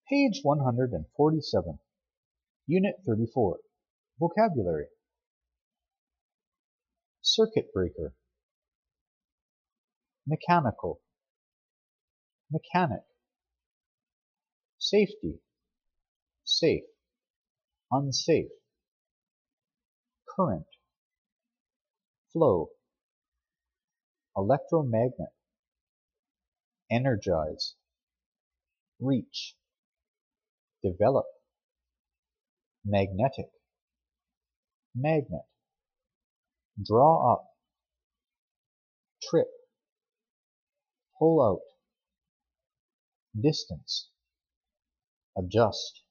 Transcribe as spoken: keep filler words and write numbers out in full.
Page one hundred forty-seven, Unit thirty-four, Vocabulary. Circuit breaker. Mechanical. Mechanic. Safety. Safe. Unsafe. Current. Flow. Electromagnet. Energize. Reach. Develop. Magnetic. Magnet. Draw up. Trip. Pull out. Distance. Adjust.